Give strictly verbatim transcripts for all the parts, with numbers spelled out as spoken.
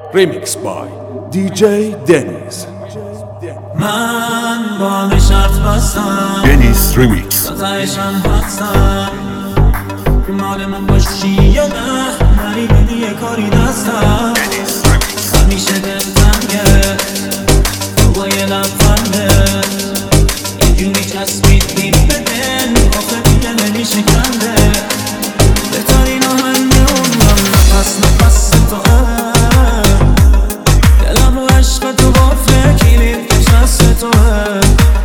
Remix by دی جی دنیز. من با همه شرط بستم، دنیز ریمیکس. تایشم هستم، مال من باشی یا نه، نری بدی یه کاری دستم. همیشه دل تنگه تو با یه لبخنده، یه جوری چسبیدی به دل، آخه دیگه نمیشه کنده. بهترین آهنگ عمرم نفس نفس توه، دلم رو عشق تو قفله، کلید دست توه،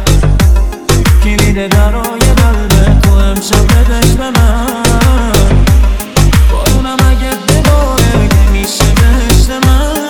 کلید درای قلب تو امشب بدش به من. بارونم اگه بباره که میشه بهشت من.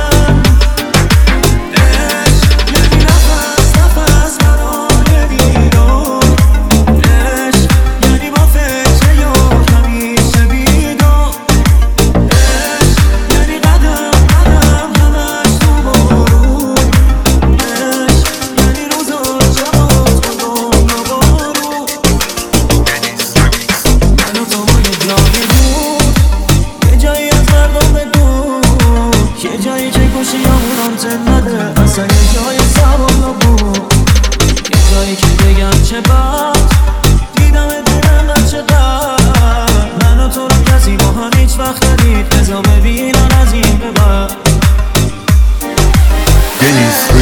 عشق یعنی نفس نفس برای دیدار، عشق یعنی با فکر یار همیشه بیدار، عشق یعنی قدم قدم همش تو بارون، عشق یعنی روزا شبات خودم نبارون. من و تو با یه جای دور، یه جایی از مردم دور، یه جایی که گوشی همون آنتن نده، اصلا یه جای سوار نبود، یه جایی که بگم چه بد دیدم دلم چقدر. من و تو رو کسی با هم هیچ وقت ندید، بذار ببینم از این به بعد. دنیز